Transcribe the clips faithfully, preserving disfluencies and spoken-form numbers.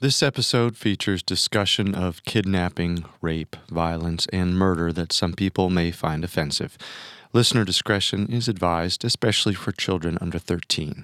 This episode features discussion of kidnapping, rape, violence, and murder that some people may find offensive. Listener discretion is advised, especially for children under thirteen.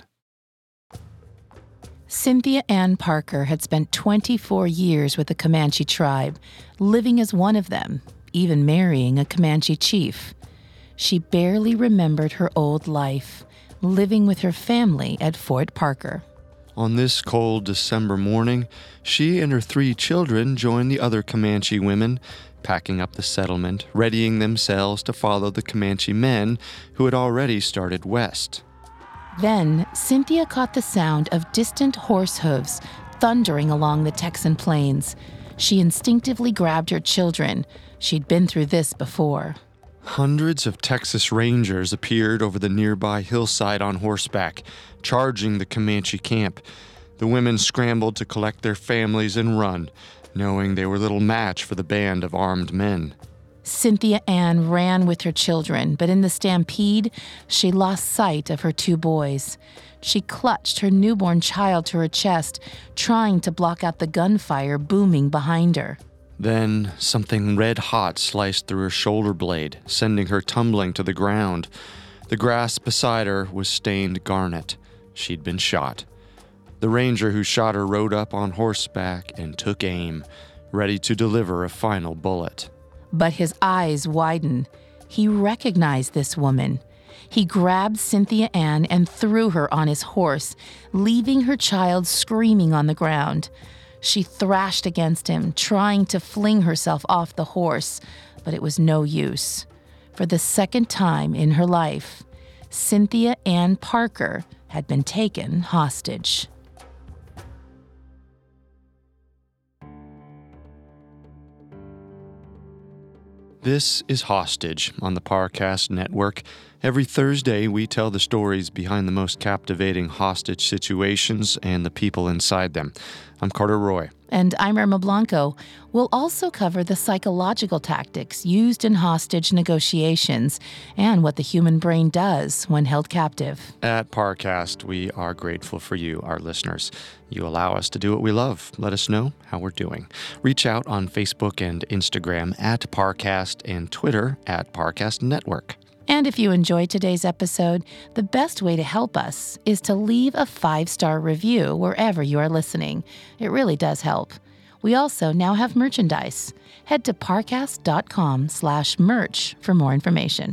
Cynthia Ann Parker had spent twenty-four years with the Comanche tribe, living as one of them, even marrying a Comanche chief. She barely remembered her old life, living with her family at Fort Parker. On this cold December morning, she and her three children joined the other Comanche women, packing up the settlement, readying themselves to follow the Comanche men who had already started west. Then, Cynthia caught the sound of distant horse hooves thundering along the Texan plains. She instinctively grabbed her children. She'd been through this before. Hundreds of Texas Rangers appeared over the nearby hillside on horseback, charging the Comanche camp. The women scrambled to collect their families and run, knowing they were little match for the band of armed men. Cynthia Ann ran with her children, but in the stampede, she lost sight of her two boys. She clutched her newborn child to her chest, trying to block out the gunfire booming behind her. Then something red-hot sliced through her shoulder blade, sending her tumbling to the ground. The grass beside her was stained garnet. She'd been shot. The ranger who shot her rode up on horseback and took aim, ready to deliver a final bullet. But his eyes widened. He recognized this woman. He grabbed Cynthia Ann and threw her on his horse, leaving her child screaming on the ground. She thrashed against him, trying to fling herself off the horse, but it was no use. For the second time in her life, Cynthia Ann Parker had been taken hostage. This is Hostage on the Parcast Network. Every Thursday, we tell the stories behind the most captivating hostage situations and the people inside them. I'm Carter Roy. And I'm Irma Blanco. We'll also cover the psychological tactics used in hostage negotiations and what the human brain does when held captive. At Parcast, we are grateful for you, our listeners. You allow us to do what we love. Let us know how we're doing. Reach out on Facebook and Instagram at Parcast and Twitter at Parcast Network. And if you enjoyed today's episode, the best way to help us is to leave a five-star review wherever you are listening. It really does help. We also now have merchandise. Head to parcast.com slash merch for more information.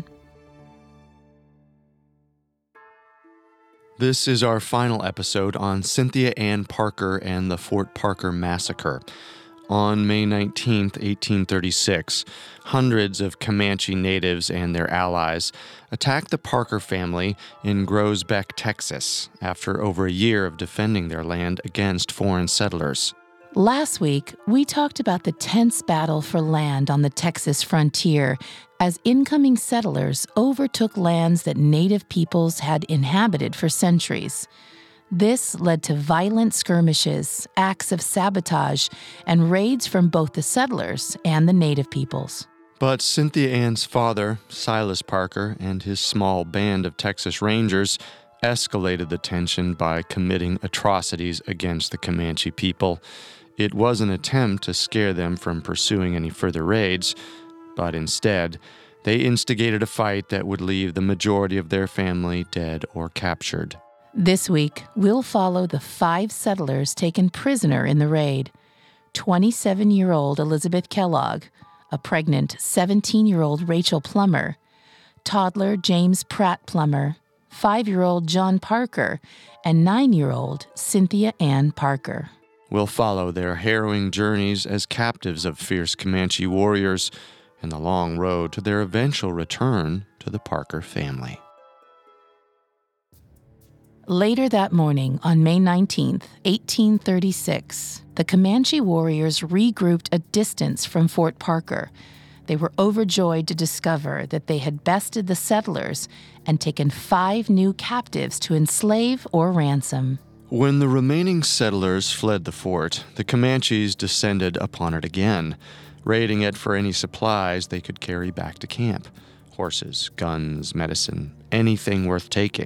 This is our final episode on Cynthia Ann Parker and the Fort Parker Massacre. On May nineteenth, eighteen thirty-six, hundreds of Comanche natives and their allies attacked the Parker family in Groesbeck, Texas, after over a year of defending their land against foreign settlers. Last week, we talked about the tense battle for land on the Texas frontier as incoming settlers overtook lands that native peoples had inhabited for centuries. This led to violent skirmishes, acts of sabotage, and raids from both the settlers and the native peoples. But Cynthia Ann's father, Silas Parker, and his small band of Texas Rangers escalated the tension by committing atrocities against the Comanche people. It was an attempt to scare them from pursuing any further raids, but instead, they instigated a fight that would leave the majority of their family dead or captured. This week, we'll follow the five settlers taken prisoner in the raid. twenty-seven-year-old Elizabeth Kellogg, a pregnant seventeen-year-old Rachel Plummer, toddler James Pratt Plummer, five-year-old John Parker, and nine-year-old Cynthia Ann Parker. We'll follow their harrowing journeys as captives of fierce Comanche warriors and the long road to their eventual return to the Parker family. Later that morning, on May nineteenth, eighteen thirty-six, the Comanche warriors regrouped a distance from Fort Parker. They were overjoyed to discover that they had bested the settlers and taken five new captives to enslave or ransom. When the remaining settlers fled the fort, the Comanches descended upon it again, raiding it for any supplies they could carry back to camp. Horses, guns, medicine, anything worth taking.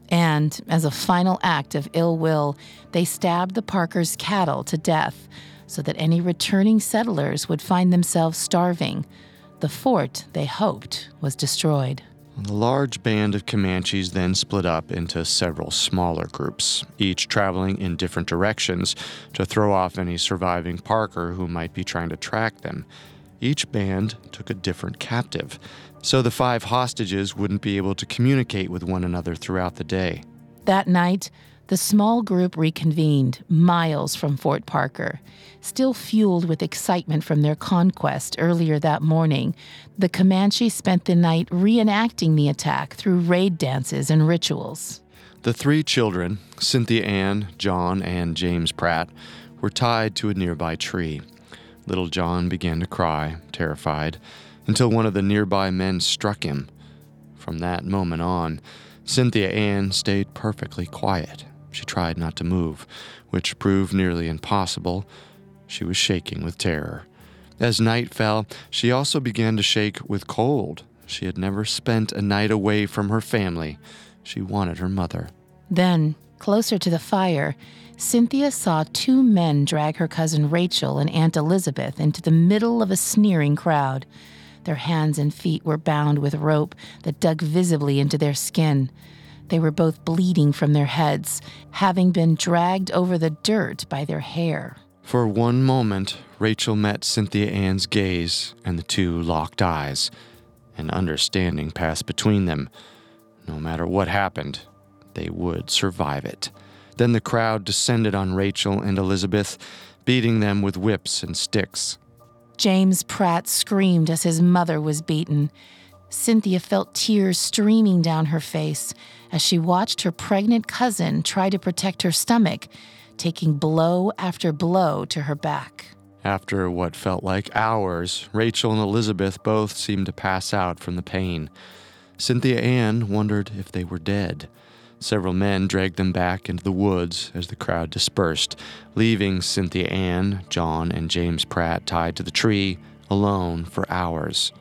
And, as a final act of ill will, they stabbed the Parkers' cattle to death so that any returning settlers would find themselves starving. The fort, they hoped, was destroyed. The large band of Comanches then split up into several smaller groups, each traveling in different directions to throw off any surviving Parker who might be trying to track them. Each band took a different captive, so the five hostages wouldn't be able to communicate with one another throughout the day. That night, the small group reconvened miles from Fort Parker. Still fueled with excitement from their conquest earlier that morning, the Comanches spent the night reenacting the attack through raid dances and rituals. The three children, Cynthia Ann, John, and James Pratt, were tied to a nearby tree. Little John began to cry, terrified, until one of the nearby men struck him. From that moment on, Cynthia Ann stayed perfectly quiet. She tried not to move, which proved nearly impossible. She was shaking with terror. As night fell, she also began to shake with cold. She had never spent a night away from her family. She wanted her mother. Then, closer to the fire, Cynthia saw two men drag her cousin Rachel and Aunt Elizabeth into the middle of a sneering crowd. Their hands and feet were bound with rope that dug visibly into their skin. They were both bleeding from their heads, having been dragged over the dirt by their hair. For one moment, Rachel met Cynthia Ann's gaze, and the two locked eyes. An understanding passed between them. No matter what happened, they would survive it. Then the crowd descended on Rachel and Elizabeth, beating them with whips and sticks. James Pratt screamed as his mother was beaten. Cynthia felt tears streaming down her face as she watched her pregnant cousin try to protect her stomach, taking blow after blow to her back. After what felt like hours, Rachel and Elizabeth both seemed to pass out from the pain. Cynthia Ann wondered if they were dead. Several men dragged them back into the woods as the crowd dispersed, leaving Cynthia Ann, John, and James Pratt tied to the tree, alone for hours.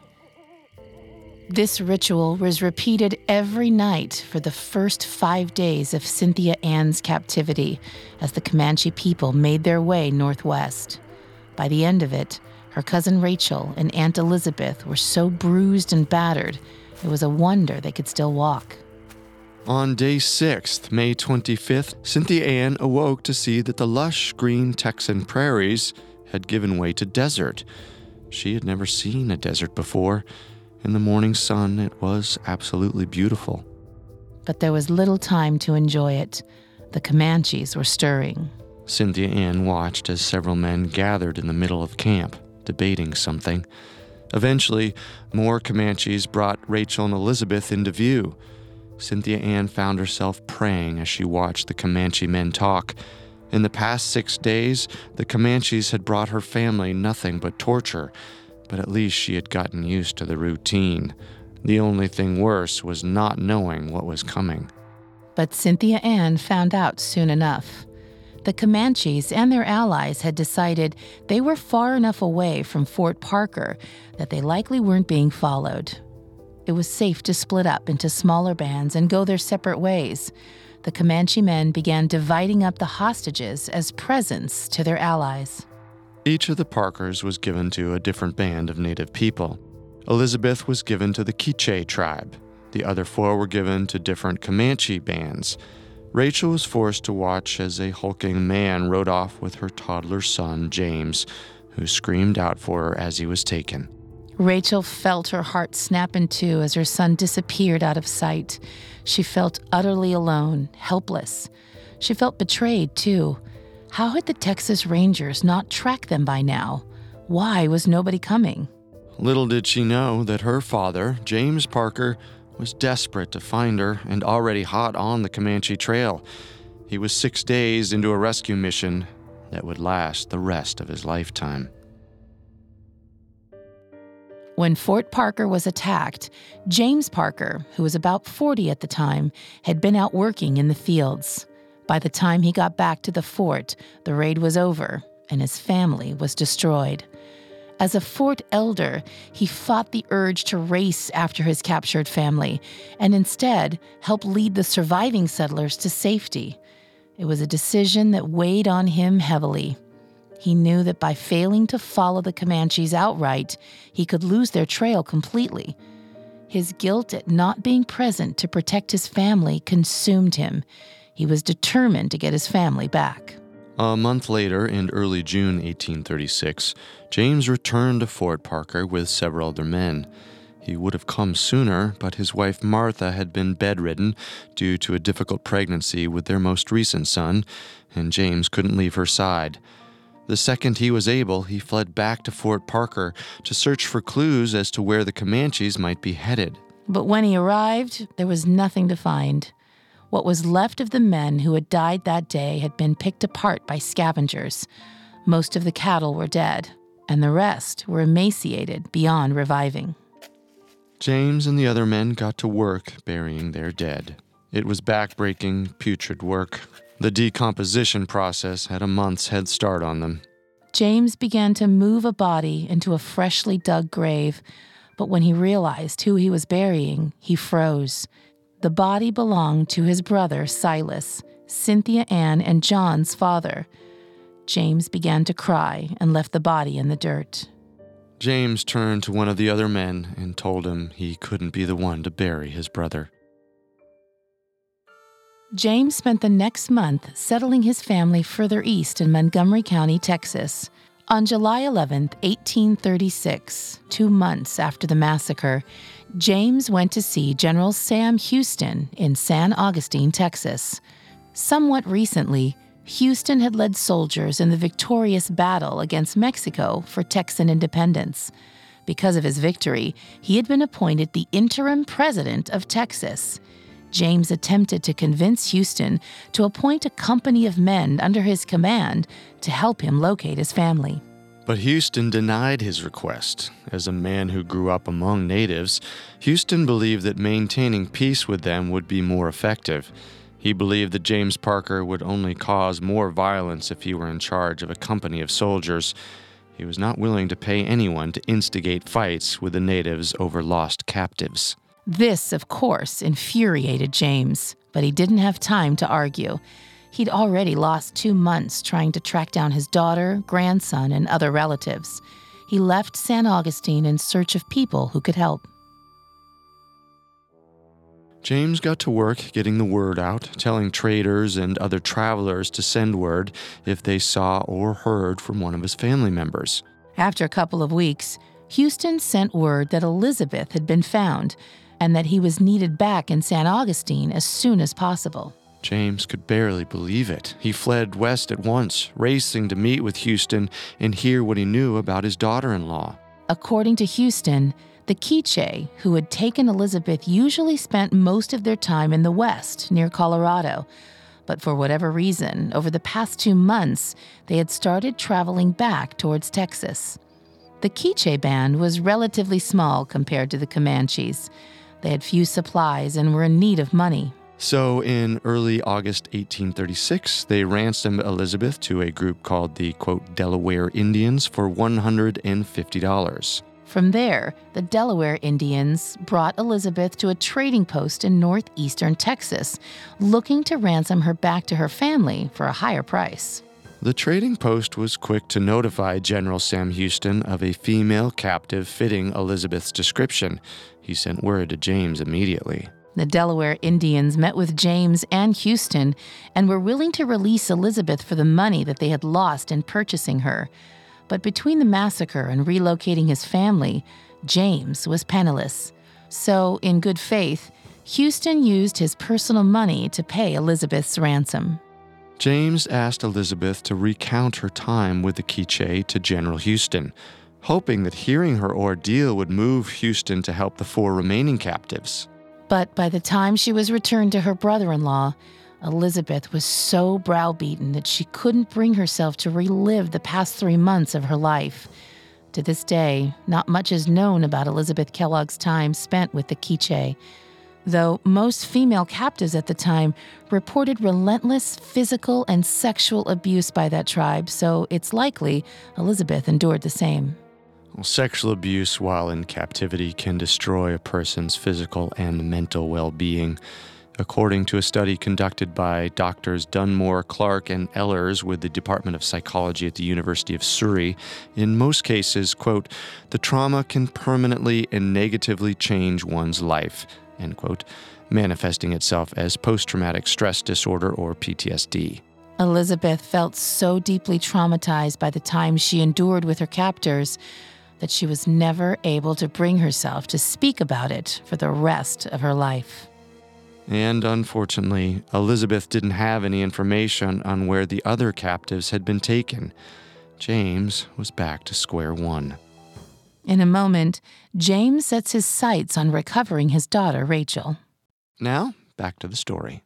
This ritual was repeated every night for the first five days of Cynthia Ann's captivity as the Comanche people made their way northwest. By the end of it, her cousin Rachel and Aunt Elizabeth were so bruised and battered, it was a wonder they could still walk. On day six, May twenty-fifth, Cynthia Ann awoke to see that the lush green Texan prairies had given way to desert. She had never seen a desert before. In the morning sun, it was absolutely beautiful. But there was little time to enjoy it. The Comanches were stirring. Cynthia Ann watched as several men gathered in the middle of camp, debating something. Eventually, more Comanches brought Rachel and Elizabeth into view. Cynthia Ann found herself praying as she watched the Comanche men talk. In the past six days, the Comanches had brought her family nothing but torture, but at least she had gotten used to the routine. The only thing worse was not knowing what was coming. But Cynthia Ann found out soon enough. The Comanches and their allies had decided they were far enough away from Fort Parker that they likely weren't being followed. It was safe to split up into smaller bands and go their separate ways. The Comanche men began dividing up the hostages as presents to their allies. Each of the Parkers was given to a different band of native people. Elizabeth was given to the Quiche tribe. The other four were given to different Comanche bands. Rachel was forced to watch as a hulking man rode off with her toddler son, James, who screamed out for her as he was taken. Rachel felt her heart snap in two as her son disappeared out of sight. She felt utterly alone, helpless. She felt betrayed, too. How had the Texas Rangers not tracked them by now? Why was nobody coming? Little did she know that her father, James Parker, was desperate to find her and already hot on the Comanche Trail. He was six days into a rescue mission that would last the rest of his lifetime. When Fort Parker was attacked, James Parker, who was about forty at the time, had been out working in the fields. By the time he got back to the fort, the raid was over and his family was destroyed. As a fort elder, he fought the urge to race after his captured family and instead helped lead the surviving settlers to safety. It was a decision that weighed on him heavily. He knew that by failing to follow the Comanches outright, he could lose their trail completely. His guilt at not being present to protect his family consumed him. He was determined to get his family back. A month later, in early June eighteen thirty-six, James returned to Fort Parker with several other men. He would have come sooner, but his wife Martha had been bedridden due to a difficult pregnancy with their most recent son, and James couldn't leave her side. The second he was able, he fled back to Fort Parker to search for clues as to where the Comanches might be headed. But when he arrived, there was nothing to find. What was left of the men who had died that day had been picked apart by scavengers. Most of the cattle were dead, and the rest were emaciated beyond reviving. James and the other men got to work burying their dead. It was backbreaking, putrid work. The decomposition process had a month's head start on them. James began to move a body into a freshly dug grave, but when he realized who he was burying, he froze. The body belonged to his brother, Silas, Cynthia Ann, and John's father. James began to cry and left the body in the dirt. James turned to one of the other men and told him he couldn't be the one to bury his brother. James spent the next month settling his family further east in Montgomery County, Texas. On July eleventh, eighteen thirty-six, two months after the massacre, James went to see General Sam Houston in San Augustine, Texas. Somewhat recently, Houston had led soldiers in the victorious battle against Mexico for Texan independence. Because of his victory, he had been appointed the interim president of Texas. James attempted to convince Houston to appoint a company of men under his command to help him locate his family. But Houston denied his request. As a man who grew up among natives, Houston believed that maintaining peace with them would be more effective. He believed that James Parker would only cause more violence if he were in charge of a company of soldiers. He was not willing to pay anyone to instigate fights with the natives over lost captives. This, of course, infuriated James, but he didn't have time to argue. He'd already lost two months trying to track down his daughter, grandson, and other relatives. He left San Augustine in search of people who could help. James got to work getting the word out, telling traders and other travelers to send word if they saw or heard from one of his family members. After a couple of weeks, Houston sent word that Elizabeth had been found and that he was needed back in San Augustine as soon as possible. James could barely believe it. He fled west at once, racing to meet with Houston and hear what he knew about his daughter-in-law. According to Houston, the Quiche, who had taken Elizabeth, usually spent most of their time in the west, near Colorado. But for whatever reason, over the past two months, they had started traveling back towards Texas. The Quiche band was relatively small compared to the Comanches. They had few supplies and were in need of money. So in early August eighteen thirty-six, they ransomed Elizabeth to a group called the, quote, Delaware Indians for one hundred fifty dollars. From there, the Delaware Indians brought Elizabeth to a trading post in northeastern Texas, looking to ransom her back to her family for a higher price. The trading post was quick to notify General Sam Houston of a female captive fitting Elizabeth's description. He sent word to James immediately. The Delaware Indians met with James and Houston and were willing to release Elizabeth for the money that they had lost in purchasing her. But between the massacre and relocating his family, James was penniless. So, in good faith, Houston used his personal money to pay Elizabeth's ransom. James asked Elizabeth to recount her time with the Quiche to General Houston, hoping that hearing her ordeal would move Houston to help the four remaining captives. But by the time she was returned to her brother-in-law, Elizabeth was so browbeaten that she couldn't bring herself to relive the past three months of her life. To this day, not much is known about Elizabeth Kellogg's time spent with the Quiche, though most female captives at the time reported relentless physical and sexual abuse by that tribe, so it's likely Elizabeth endured the same. Well, sexual abuse while in captivity can destroy a person's physical and mental well-being. According to a study conducted by Doctors Dunmore, Clark, and Ehlers with the Department of Psychology at the University of Surrey, in most cases, quote, the trauma can permanently and negatively change one's life, end quote, manifesting itself as post-traumatic stress disorder or P T S D. Elizabeth felt so deeply traumatized by the time she endured with her captors that she was never able to bring herself to speak about it for the rest of her life. And unfortunately, Elizabeth didn't have any information on where the other captives had been taken. James was back to square one. In a moment, James sets his sights on recovering his daughter, Rachel. Now, back to the story.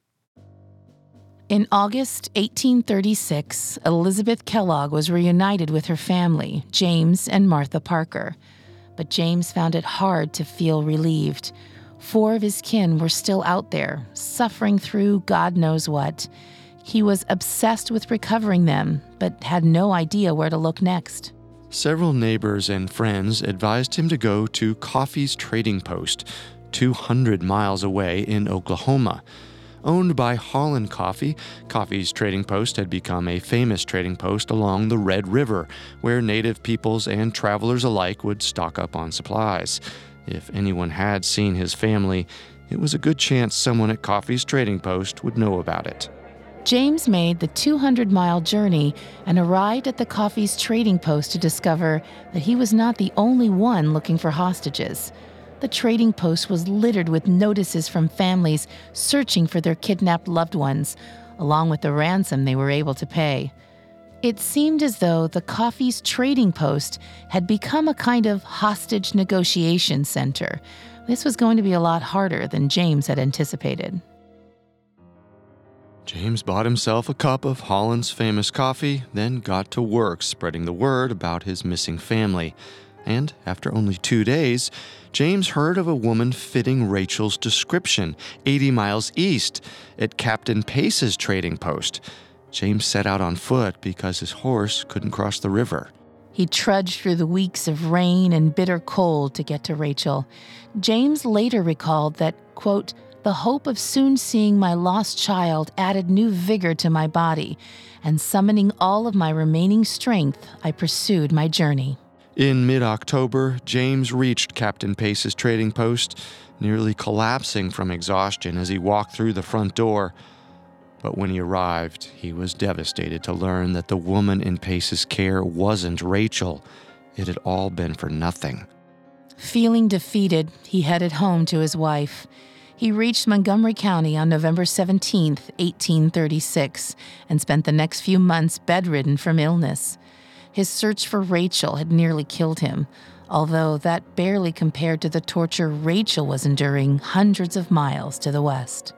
In August eighteen thirty-six, Elizabeth Kellogg was reunited with her family, James and Martha Parker. But James found it hard to feel relieved. Four of his kin were still out there, suffering through God knows what. He was obsessed with recovering them, but had no idea where to look next. Several neighbors and friends advised him to go to Coffey's Trading Post, two hundred miles away in Oklahoma. Owned by Holland Coffey, Coffey's Trading Post had become a famous trading post along the Red River, where native peoples and travelers alike would stock up on supplies. If anyone had seen his family, it was a good chance someone at Coffey's Trading Post would know about it. James made the two hundred mile journey and arrived at the Coffey's Trading Post to discover that he was not the only one looking for hostages. The trading post was littered with notices from families searching for their kidnapped loved ones, along with the ransom they were able to pay. It seemed as though the Coffey's Trading Post had become a kind of hostage negotiation center. This was going to be a lot harder than James had anticipated. James bought himself a cup of Holland's famous coffee, then got to work spreading the word about his missing family. And after only two days, James heard of a woman fitting Rachel's description, eighty miles east, at Captain Pace's trading post. James set out on foot because his horse couldn't cross the river. He trudged through the weeks of rain and bitter cold to get to Rachel. James later recalled that, quote, the hope of soon seeing my lost child added new vigor to my body, and summoning all of my remaining strength, I pursued my journey. In mid-October, James reached Captain Pace's trading post, nearly collapsing from exhaustion as he walked through the front door. But when he arrived, he was devastated to learn that the woman in Pace's care wasn't Rachel. It had all been for nothing. Feeling defeated, he headed home to his wife. He reached Montgomery County on November seventeenth, eighteen thirty-six, and spent the next few months bedridden from illness. His search for Rachel had nearly killed him, although that barely compared to the torture Rachel was enduring hundreds of miles to the west.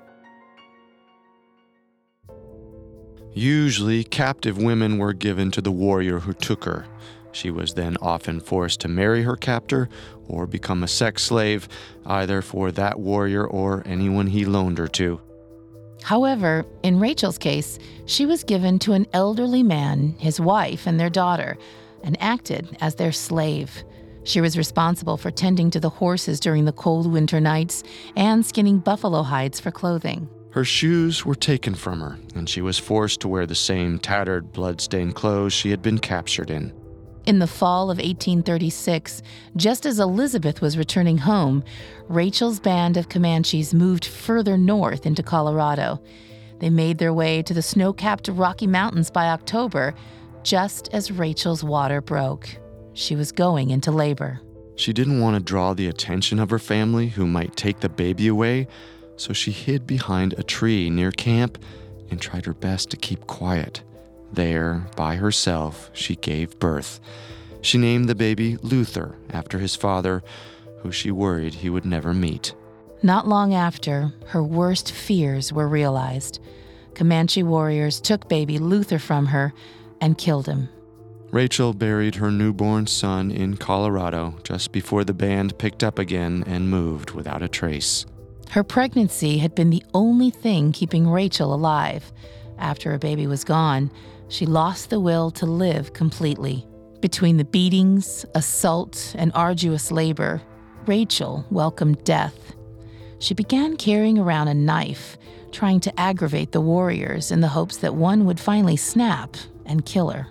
Usually, captive women were given to the warrior who took her. She was then often forced to marry her captor or become a sex slave, either for that warrior or anyone he loaned her to. However, in Rachel's case, she was given to an elderly man, his wife, and their daughter, and acted as their slave. She was responsible for tending to the horses during the cold winter nights and skinning buffalo hides for clothing. Her shoes were taken from her, and she was forced to wear the same tattered, blood-stained clothes she had been captured in. In the fall of eighteen thirty-six, just as Elizabeth was returning home, Rachel's band of Comanches moved further north into Colorado. They made their way to the snow-capped Rocky Mountains by October, just as Rachel's water broke. She was going into labor. She didn't want to draw the attention of her family, who might take the baby away, so she hid behind a tree near camp and tried her best to keep quiet. There, by herself, she gave birth. She named the baby Luther, after his father, who she worried he would never meet. Not long after, her worst fears were realized. Comanche warriors took baby Luther from her and killed him. Rachel buried her newborn son in Colorado just before the band picked up again and moved without a trace. Her pregnancy had been the only thing keeping Rachel alive. After her baby was gone, she lost the will to live completely. Between the beatings, assault, and arduous labor, Rachel welcomed death. She began carrying around a knife, trying to aggravate the warriors in the hopes that one would finally snap and kill her.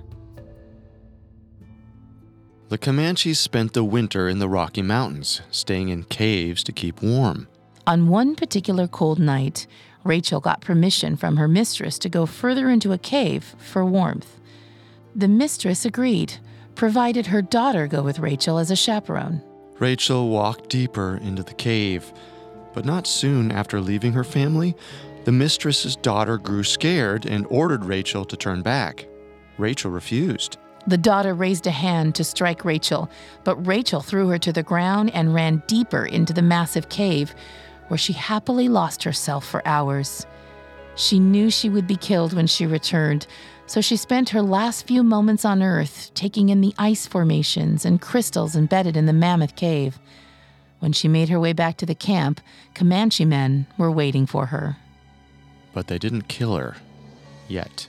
The Comanches spent the winter in the Rocky Mountains, staying in caves to keep warm. On one particular cold night, Rachel got permission from her mistress to go further into a cave for warmth. The mistress agreed, provided her daughter go with Rachel as a chaperone. Rachel walked deeper into the cave, but not soon after leaving her family, the mistress's daughter grew scared and ordered Rachel to turn back. Rachel refused. The daughter raised a hand to strike Rachel, but Rachel threw her to the ground and ran deeper into the massive cave, where she happily lost herself for hours. She knew she would be killed when she returned, so she spent her last few moments on Earth taking in the ice formations and crystals embedded in the mammoth cave. When she made her way back to the camp, Comanche men were waiting for her. But they didn't kill her. Yet.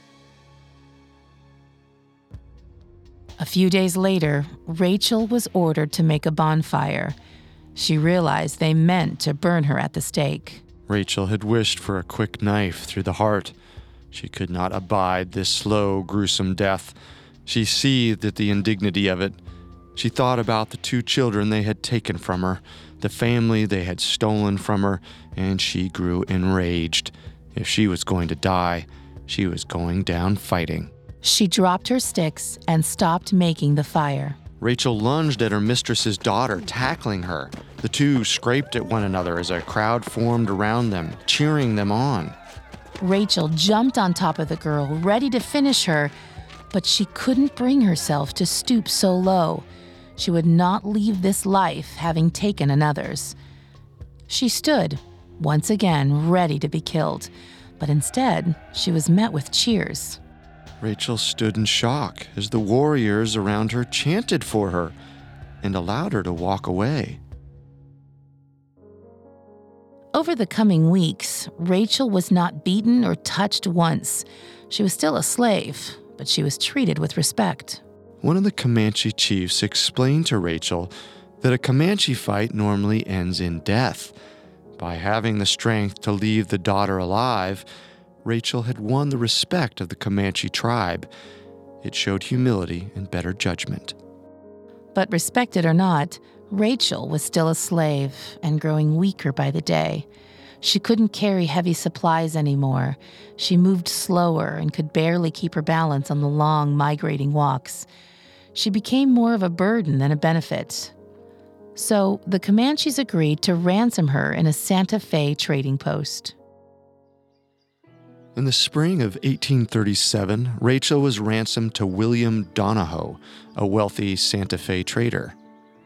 A few days later, Rachel was ordered to make a bonfire. She realized they meant to burn her at the stake. Rachel had wished for a quick knife through the heart. She could not abide this slow, gruesome death. She seethed at the indignity of it. She thought about the two children they had taken from her, the family they had stolen from her, and she grew enraged. If she was going to die, she was going down fighting. She dropped her sticks and stopped making the fire. Rachel lunged at her mistress's daughter, tackling her. The two scraped at one another as a crowd formed around them, cheering them on. Rachel jumped on top of the girl, ready to finish her, but she couldn't bring herself to stoop so low. She would not leave this life having taken another's. She stood, once again ready to be killed, but instead she was met with cheers. Rachel stood in shock as the warriors around her chanted for her and allowed her to walk away. Over the coming weeks, Rachel was not beaten or touched once. She was still a slave, but she was treated with respect. One of the Comanche chiefs explained to Rachel that a Comanche fight normally ends in death. By having the strength to leave the daughter alive, Rachel had won the respect of the Comanche tribe. It showed humility and better judgment. But respected or not, Rachel was still a slave and growing weaker by the day. She couldn't carry heavy supplies anymore. She moved slower and could barely keep her balance on the long, migrating walks. She became more of a burden than a benefit. So the Comanches agreed to ransom her in a Santa Fe trading post. In the spring of eighteen thirty-seven, Rachel was ransomed to William Donahoe, a wealthy Santa Fe trader.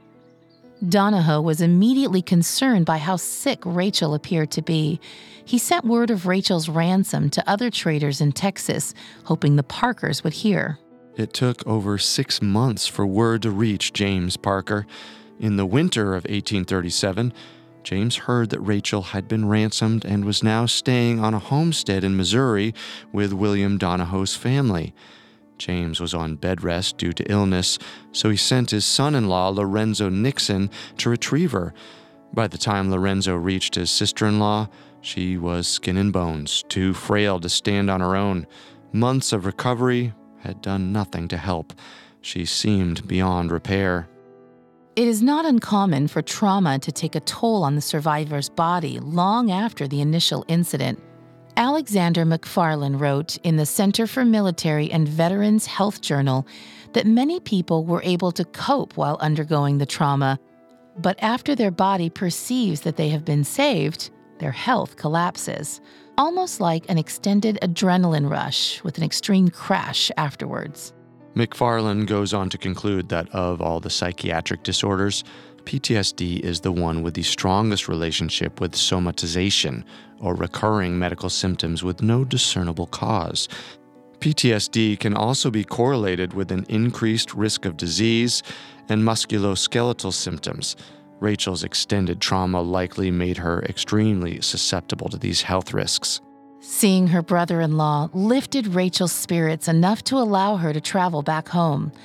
Donahoe was immediately concerned by how sick Rachel appeared to be. He sent word of Rachel's ransom to other traders in Texas, hoping the Parkers would hear. It took over six months for word to reach James Parker. In the winter of eighteen thirty-seven, James heard that Rachel had been ransomed and was now staying on a homestead in Missouri with William Donahoe's family. James was on bed rest due to illness, so he sent his son-in-law, Lorenzo Nixon, to retrieve her. By the time Lorenzo reached his sister-in-law, she was skin and bones, too frail to stand on her own. Months of recovery had done nothing to help. She seemed beyond repair. It is not uncommon for trauma to take a toll on the survivor's body long after the initial incident. Alexander McFarland wrote in the Center for Military and Veterans Health Journal that many people were able to cope while undergoing the trauma, but after their body perceives that they have been saved, their health collapses, almost like an extended adrenaline rush with an extreme crash afterwards. McFarland goes on to conclude that of all the psychiatric disorders, P T S D is the one with the strongest relationship with somatization, or recurring medical symptoms with no discernible cause. P T S D can also be correlated with an increased risk of disease and musculoskeletal symptoms. Rachel's extended trauma likely made her extremely susceptible to these health risks. Seeing her brother-in-law lifted Rachel's spirits enough to allow her to travel back home.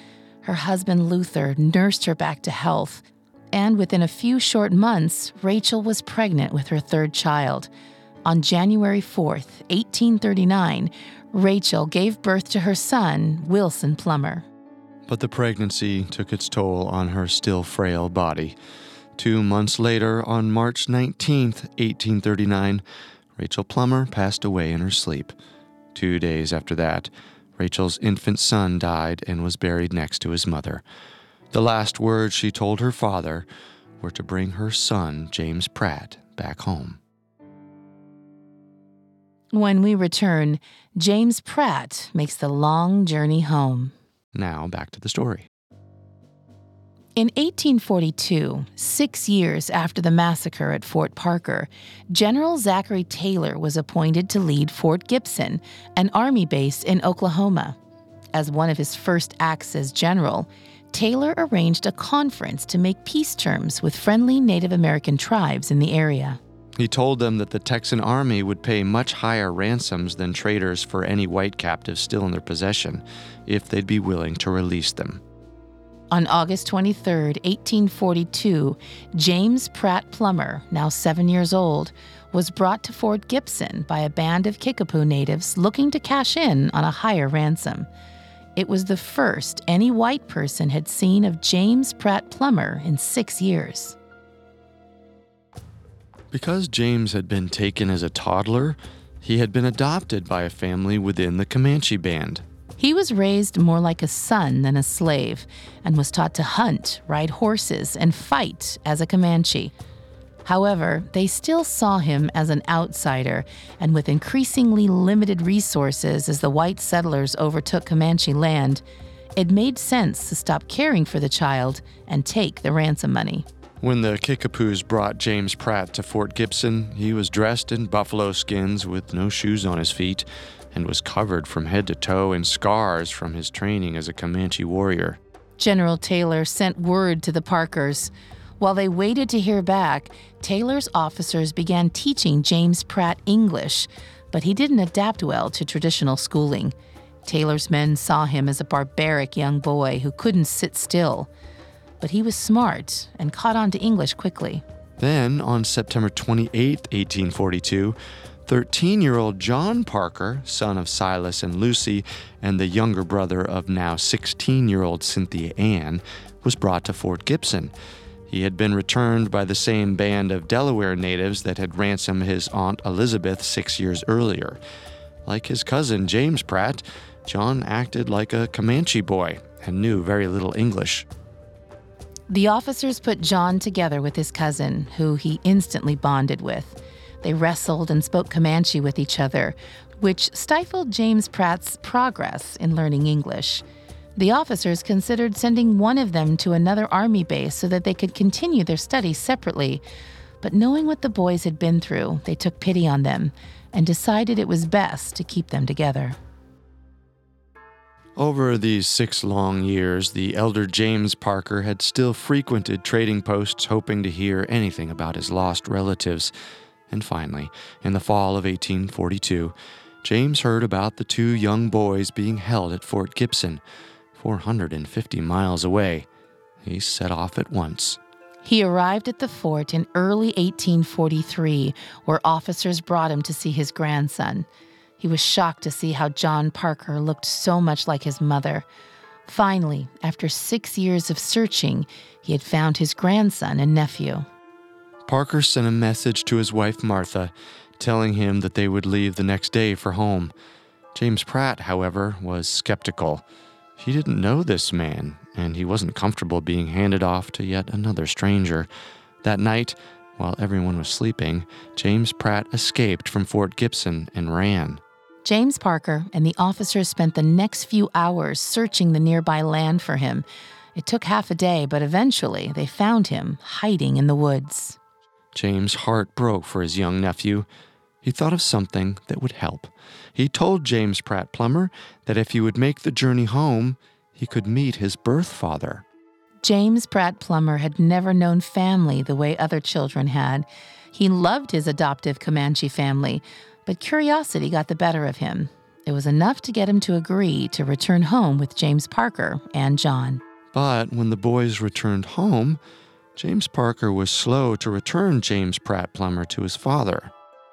Her husband Luther nursed her back to health, and within a few short months, Rachel was pregnant with her third child. On January fourth, eighteen thirty-nine, Rachel gave birth to her son, Wilson Plummer. But the pregnancy took its toll on her still frail body. Two months later, on March nineteenth, eighteen thirty-nine, Rachel Plummer passed away in her sleep. Two days after that, Rachel's infant son died and was buried next to his mother. The last words she told her father were to bring her son, James Pratt, back home. When we return, James Pratt makes the long journey home. Now back to the story. In eighteen forty-two, six years after the massacre at Fort Parker, General Zachary Taylor was appointed to lead Fort Gibson, an Army base in Oklahoma. As one of his first acts as general, Taylor arranged a conference to make peace terms with friendly Native American tribes in the area. He told them that the Texan Army would pay much higher ransoms than traders for any white captives still in their possession, if they'd be willing to release them. On August twenty-third, eighteen forty-two, James Pratt Plummer, now seven years old, was brought to Fort Gibson by a band of Kickapoo natives looking to cash in on a higher ransom. It was the first any white person had seen of James Pratt Plummer in six years. Because James had been taken as a toddler, he had been adopted by a family within the Comanche band. He was raised more like a son than a slave and was taught to hunt, ride horses, and fight as a Comanche. However, they still saw him as an outsider, and with increasingly limited resources as the white settlers overtook Comanche land, it made sense to stop caring for the child and take the ransom money. When the Kickapoos brought James Pratt to Fort Gibson, he was dressed in buffalo skins with no shoes on his feet and was covered from head to toe in scars from his training as a Comanche warrior. General Taylor sent word to the Parkers. While they waited to hear back, Taylor's officers began teaching James Pratt English, but he didn't adapt well to traditional schooling. Taylor's men saw him as a barbaric young boy who couldn't sit still. But he was smart and caught on to English quickly. Then, on September twenty-eighth, eighteen forty-two, thirteen-year-old John Parker, son of Silas and Lucy, and the younger brother of now sixteen-year-old Cynthia Ann, was brought to Fort Gibson. He had been returned by the same band of Delaware natives that had ransomed his Aunt Elizabeth six years earlier. Like his cousin James Pratt, John acted like a Comanche boy and knew very little English. The officers put John together with his cousin, who he instantly bonded with. They wrestled and spoke Comanche with each other, which stifled James Pratt's progress in learning English. The officers considered sending one of them to another army base so that they could continue their studies separately. But knowing what the boys had been through, they took pity on them and decided it was best to keep them together. Over these six long years, the elder James Parker had still frequented trading posts hoping to hear anything about his lost relatives. And finally, in the fall of eighteen forty-two, James heard about the two young boys being held at Fort Gibson, four hundred fifty miles away. He set off at once. He arrived at the fort in early eighteen forty-three, where officers brought him to see his grandson. He was shocked to see how John Parker looked so much like his mother. Finally, after six years of searching, he had found his grandson and nephew. Parker sent a message to his wife Martha, telling him that they would leave the next day for home. James Pratt, however, was skeptical. He didn't know this man, and he wasn't comfortable being handed off to yet another stranger. That night, while everyone was sleeping, James Pratt escaped from Fort Gibson and ran. James Parker and the officers spent the next few hours searching the nearby land for him. It took half a day, but eventually they found him hiding in the woods. James' heart broke for his young nephew. He thought of something that would help. He told James Pratt Plummer that if he would make the journey home, he could meet his birth father. James Pratt Plummer had never known family the way other children had. He loved his adoptive Comanche family, but curiosity got the better of him. It was enough to get him to agree to return home with James Parker and John. But when the boys returned home, James Parker was slow to return James Pratt Plummer to his father.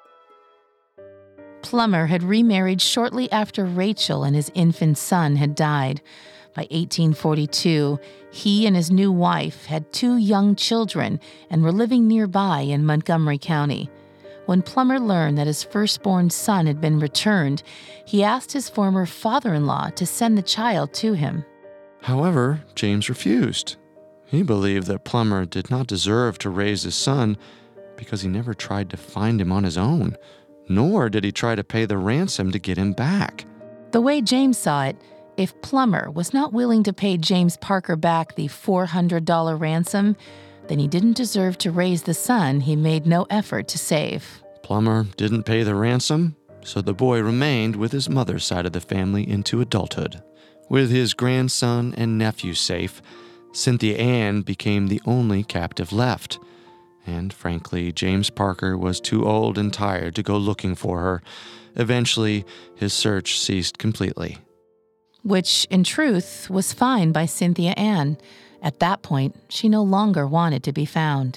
Plummer had remarried shortly after Rachel and his infant son had died. By eighteen forty-two, he and his new wife had two young children and were living nearby in Montgomery County. When Plummer learned that his firstborn son had been returned, he asked his former father-in-law to send the child to him. However, James refused. He believed that Plummer did not deserve to raise his son because he never tried to find him on his own, nor did he try to pay the ransom to get him back. The way James saw it, if Plummer was not willing to pay James Parker back the four hundred dollars ransom, then he didn't deserve to raise the son he made no effort to save. Plummer didn't pay the ransom, so the boy remained with his mother's side of the family into adulthood. With his grandson and nephew safe, Cynthia Ann became the only captive left. And frankly, James Parker was too old and tired to go looking for her. Eventually, his search ceased completely. Which, in truth, was fine by Cynthia Ann. At that point, she no longer wanted to be found.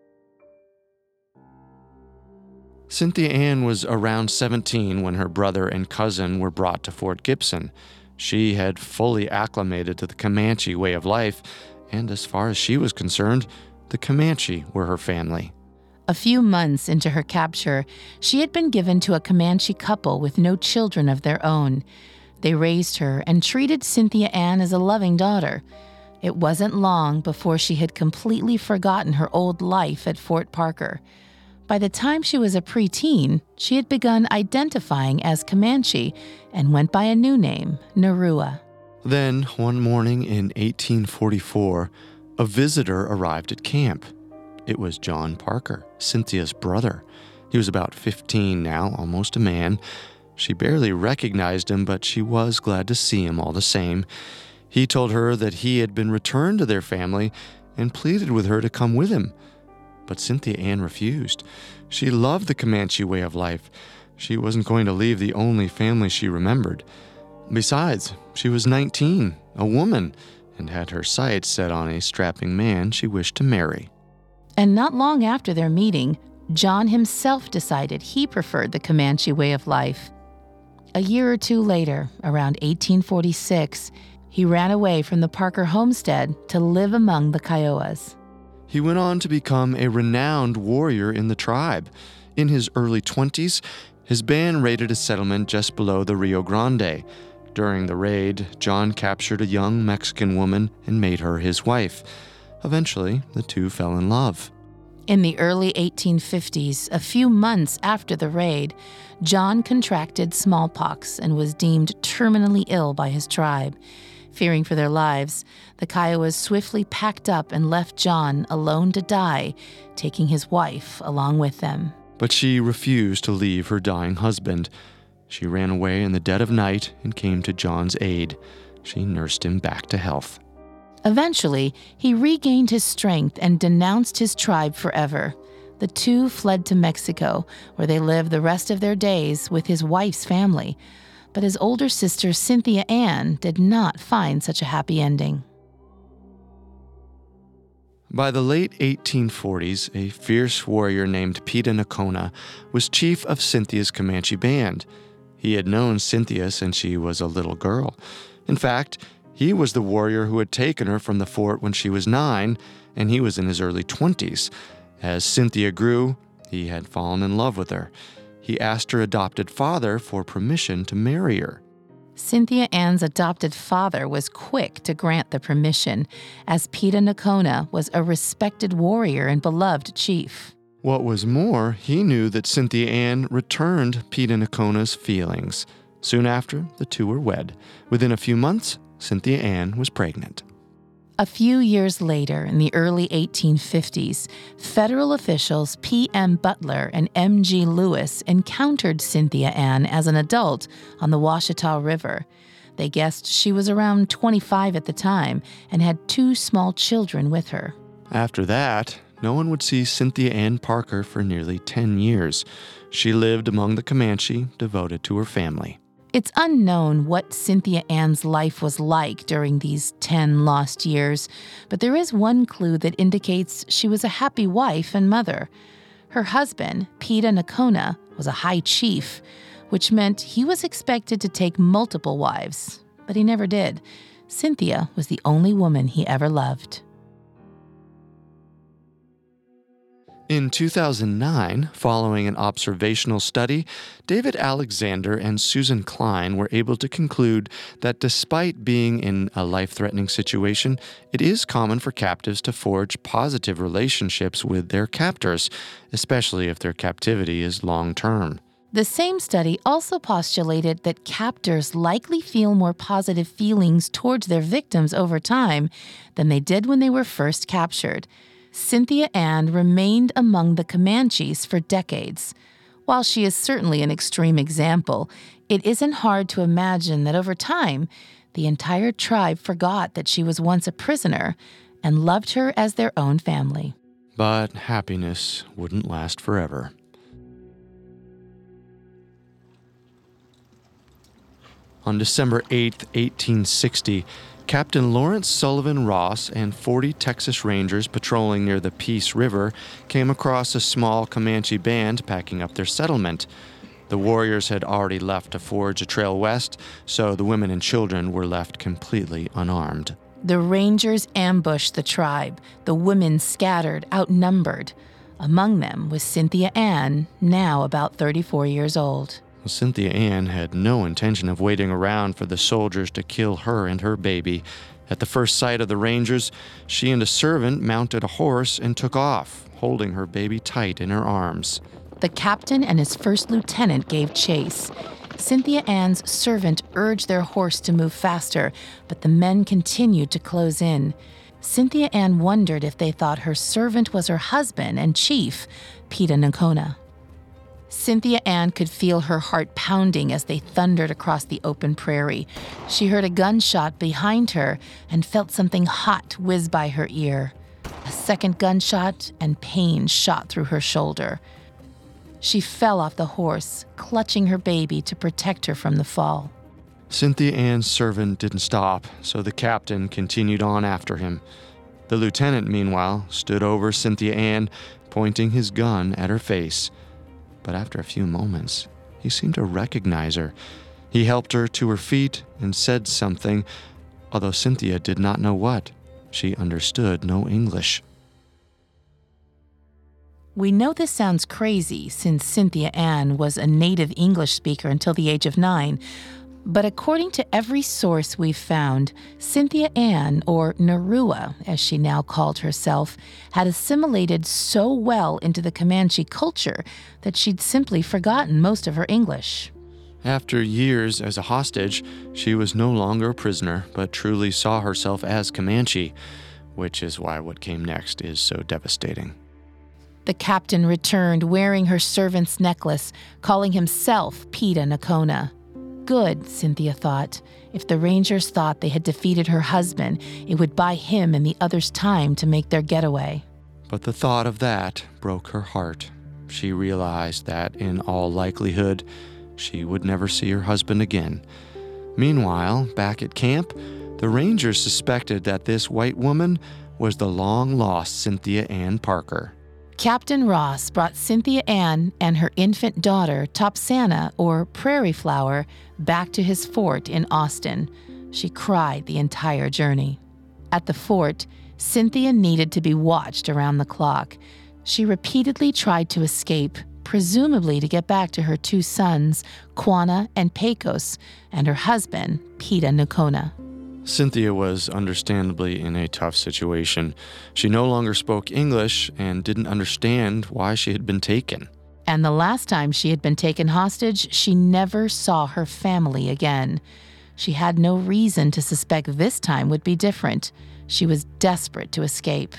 Cynthia Ann was around seventeen when her brother and cousin were brought to Fort Gibson. She had fully acclimated to the Comanche way of life, and as far as she was concerned, the Comanche were her family. A few months into her capture, she had been given to a Comanche couple with no children of their own. They raised her and treated Cynthia Ann as a loving daughter. It wasn't long before she had completely forgotten her old life at Fort Parker. By the time she was a preteen, she had begun identifying as Comanche and went by a new name, Narua. Then, one morning in eighteen forty-four, a visitor arrived at camp. It was John Parker, Cynthia's brother. He was about fifteen now, almost a man. She barely recognized him, but she was glad to see him all the same. He told her that he had been returned to their family and pleaded with her to come with him. But Cynthia Ann refused. She loved the Comanche way of life. She wasn't going to leave the only family she remembered. Besides, she was nineteen, a woman, and had her sights set on a strapping man she wished to marry. And not long after their meeting, John himself decided he preferred the Comanche way of life. A year or two later, around eighteen forty-six, he ran away from the Parker homestead to live among the Kiowas. He went on to become a renowned warrior in the tribe. In his early twenties, his band raided a settlement just below the Rio Grande. During the raid, John captured a young Mexican woman and made her his wife. Eventually, the two fell in love. In the early eighteen fifties, a few months after the raid, John contracted smallpox and was deemed terminally ill by his tribe. Fearing for their lives, the Kiowas swiftly packed up and left John alone to die, taking his wife along with them. But she refused to leave her dying husband. She ran away in the dead of night and came to John's aid. She nursed him back to health. Eventually, he regained his strength and denounced his tribe forever. The two fled to Mexico, where they lived the rest of their days with his wife's family. But his older sister, Cynthia Ann, did not find such a happy ending. By the late eighteen forties, a fierce warrior named Peta Nocona was chief of Cynthia's Comanche band. He had known Cynthia since she was a little girl. In fact, he was the warrior who had taken her from the fort when she was nine, and he was in his early twenties. As Cynthia grew, he had fallen in love with her. He asked her adopted father for permission to marry her. Cynthia Ann's adopted father was quick to grant the permission, as Peta Nocona was a respected warrior and beloved chief. What was more, he knew that Cynthia Ann returned Peta Nocona's feelings. Soon after, the two were wed. Within a few months, Cynthia Ann was pregnant. A few years later, in the early eighteen fifties, federal officials P M Butler and M G Lewis encountered Cynthia Ann as an adult on the Washita River. They guessed she was around twenty-five at the time and had two small children with her. After that, no one would see Cynthia Ann Parker for nearly ten years. She lived among the Comanche, devoted to her family. It's unknown what Cynthia Ann's life was like during these ten lost years, but there is one clue that indicates she was a happy wife and mother. Her husband, Pita Nocona, was a high chief, which meant he was expected to take multiple wives, but he never did. Cynthia was the only woman he ever loved. In two thousand nine, following an observational study, David Alexander and Susan Klein were able to conclude that despite being in a life-threatening situation, it is common for captives to forge positive relationships with their captors, especially if their captivity is long-term. The same study also postulated that captors likely feel more positive feelings towards their victims over time than they did when they were first captured. Cynthia Ann remained among the Comanches for decades. While she is certainly an extreme example, it isn't hard to imagine that over time, the entire tribe forgot that she was once a prisoner and loved her as their own family. But happiness wouldn't last forever. On December eighth, eighteen sixty, Captain Lawrence Sullivan Ross and forty Texas Rangers patrolling near the Peace River came across a small Comanche band packing up their settlement. The warriors had already left to forge a trail west, so the women and children were left completely unarmed. The Rangers ambushed the tribe, the women scattered, outnumbered. Among them was Cynthia Ann, now about thirty-four years old. Cynthia Ann had no intention of waiting around for the soldiers to kill her and her baby. At the first sight of the Rangers, she and a servant mounted a horse and took off, holding her baby tight in her arms. The captain and his first lieutenant gave chase. Cynthia Ann's servant urged their horse to move faster, but the men continued to close in. Cynthia Ann wondered if they thought her servant was her husband and chief, Pita Nocona. Cynthia Ann could feel her heart pounding as they thundered across the open prairie. She heard a gunshot behind her and felt something hot whiz by her ear. A second gunshot, and pain shot through her shoulder. She fell off the horse, clutching her baby to protect her from the fall. Cynthia Ann's servant didn't stop, so the captain continued on after him. The lieutenant, meanwhile, stood over Cynthia Ann, pointing his gun at her face. But after a few moments, he seemed to recognize her. He helped her to her feet and said something, although Cynthia did not know what. She understood no English. We know this sounds crazy since Cynthia Ann was a native English speaker until the age of nine, but according to every source we've found, Cynthia Ann, or Narua, as she now called herself, had assimilated so well into the Comanche culture that she'd simply forgotten most of her English. After years as a hostage, she was no longer a prisoner, but truly saw herself as Comanche, which is why what came next is so devastating. The captain returned wearing her servant's necklace, calling himself Pita Nocona. Good, Cynthia thought. If the Rangers thought they had defeated her husband, it would buy him and the others time to make their getaway. But the thought of that broke her heart. She realized that, in all likelihood, she would never see her husband again. Meanwhile, back at camp, the Rangers suspected that this white woman was the long-lost Cynthia Ann Parker. Captain Ross brought Cynthia Ann and her infant daughter, Topsana, or Prairie Flower, back to his fort in Austin. She cried the entire journey. At the fort, Cynthia needed to be watched around the clock. She repeatedly tried to escape, presumably to get back to her two sons, Quanah and Pecos, and her husband, Pita Nocona. Cynthia was understandably in a tough situation. She no longer spoke English and didn't understand why she had been taken. And the last time she had been taken hostage, she never saw her family again. She had no reason to suspect this time would be different. She was desperate to escape.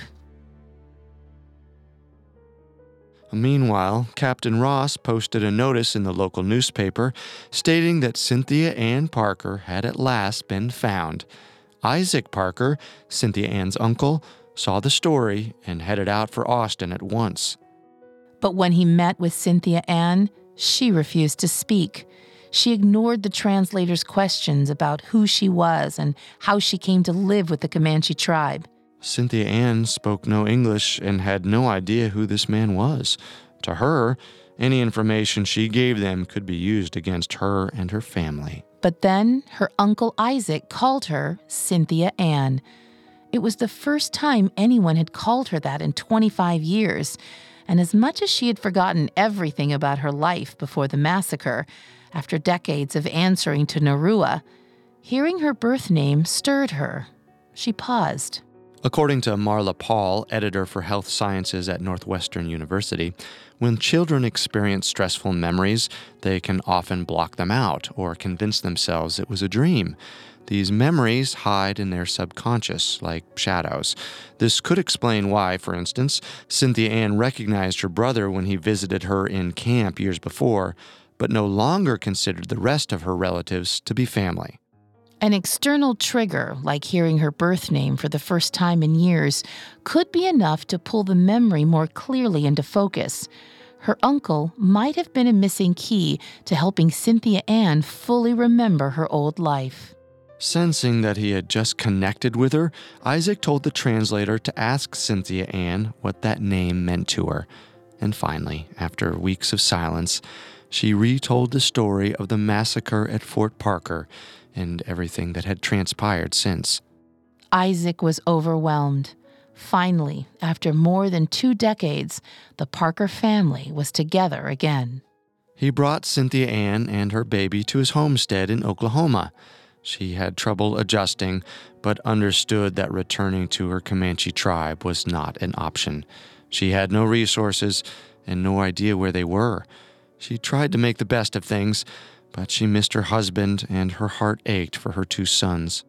Meanwhile, Captain Ross posted a notice in the local newspaper stating that Cynthia Ann Parker had at last been found. Isaac Parker, Cynthia Ann's uncle, saw the story and headed out for Austin at once. But when he met with Cynthia Ann, she refused to speak. She ignored the translator's questions about who she was and how she came to live with the Comanche tribe. Cynthia Ann spoke no English and had no idea who this man was. To her, any information she gave them could be used against her and her family. But then her uncle Isaac called her Cynthia Ann. It was the first time anyone had called her that in twenty-five years, and as much as she had forgotten everything about her life before the massacre, after decades of answering to Narua, hearing her birth name stirred her. She paused. According to Marla Paul, editor for Health Sciences at Northwestern University, when children experience stressful memories, they can often block them out or convince themselves it was a dream. These memories hide in their subconscious, like shadows. This could explain why, for instance, Cynthia Ann recognized her brother when he visited her in camp years before, but no longer considered the rest of her relatives to be family. An external trigger, like hearing her birth name for the first time in years, could be enough to pull the memory more clearly into focus. Her uncle might have been a missing key to helping Cynthia Ann fully remember her old life. Sensing that he had just connected with her, Isaac told the translator to ask Cynthia Ann what that name meant to her. And finally, after weeks of silence, she retold the story of the massacre at Fort Parker and everything that had transpired since. Isaac was overwhelmed. Finally, after more than two decades, the Parker family was together again. He brought Cynthia Ann and her baby to his homestead in Oklahoma. She had trouble adjusting, but understood that returning to her Comanche tribe was not an option. She had no resources and no idea where they were. She tried to make the best of things, but she missed her husband and her heart ached for her two sons.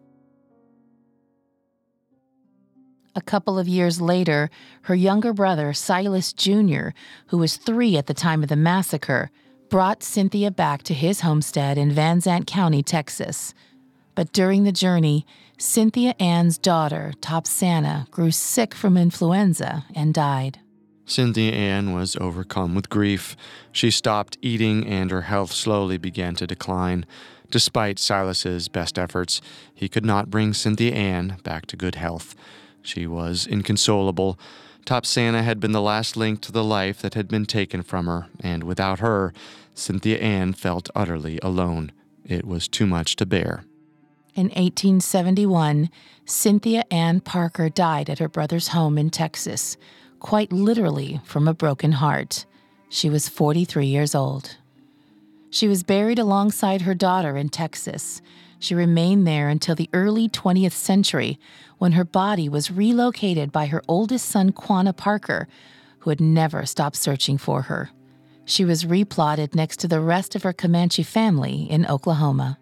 A couple of years later, her younger brother, Silas Junior, who was three at the time of the massacre, brought Cynthia back to his homestead in Van Zandt County, Texas. But during the journey, Cynthia Ann's daughter, Topsana, grew sick from influenza and died. Cynthia Ann was overcome with grief. She stopped eating and her health slowly began to decline. Despite Silas's best efforts, he could not bring Cynthia Ann back to good health. She was inconsolable. Topsana had been the last link to the life that had been taken from her, and without her, Cynthia Ann felt utterly alone. It was too much to bear. In eighteen seventy-one, Cynthia Ann Parker died at her brother's home in Texas, quite literally from a broken heart. She was forty-three years old. She was buried alongside her daughter in Texas. She remained there until the early twentieth century, when her body was relocated by her oldest son, Quanah Parker, who had never stopped searching for her. She was replotted next to the rest of her Comanche family in Oklahoma.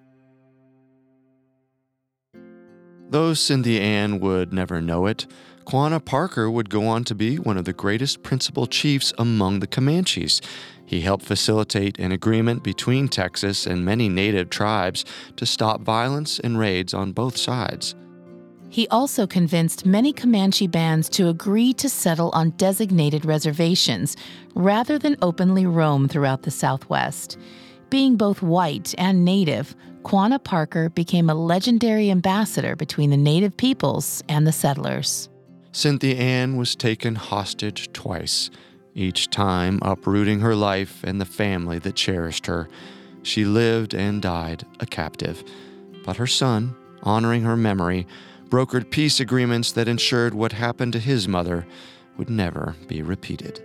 Though Cynthia Ann would never know it, Quanah Parker would go on to be one of the greatest principal chiefs among the Comanches. He helped facilitate an agreement between Texas and many native tribes to stop violence and raids on both sides. He also convinced many Comanche bands to agree to settle on designated reservations rather than openly roam throughout the Southwest. Being both white and native, Quanah Parker became a legendary ambassador between the native peoples and the settlers. Cynthia Ann was taken hostage twice, each time uprooting her life and the family that cherished her. She lived and died a captive. But her son, honoring her memory, brokered peace agreements that ensured what happened to his mother would never be repeated.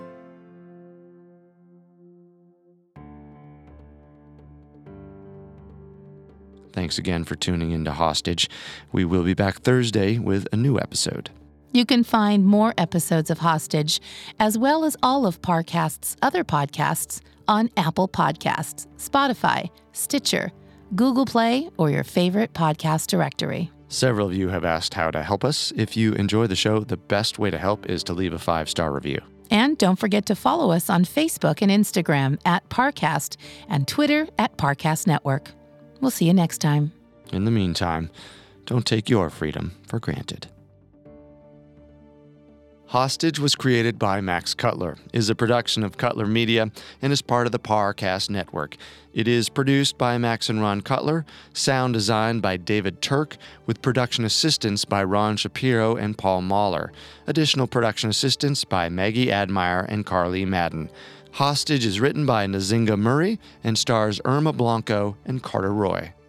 Thanks again for tuning in to Hostage. We will be back Thursday with a new episode. You can find more episodes of Hostage, as well as all of Parcast's other podcasts, on Apple Podcasts, Spotify, Stitcher, Google Play, or your favorite podcast directory. Several of you have asked how to help us. If you enjoy the show, the best way to help is to leave a five-star review. And don't forget to follow us on Facebook and Instagram at Parcast and Twitter at Parcast Network. We'll see you next time. In the meantime, don't take your freedom for granted. Hostage was created by Max Cutler, is a production of Cutler Media, and is part of the Parcast Network. It is produced by Max and Ron Cutler, sound designed by David Turk, with production assistance by Ron Shapiro and Paul Mahler. Additional production assistance by Maggie Admire and Carly Madden. Hostage is written by Nzinga Murray and stars Irma Blanco and Carter Roy.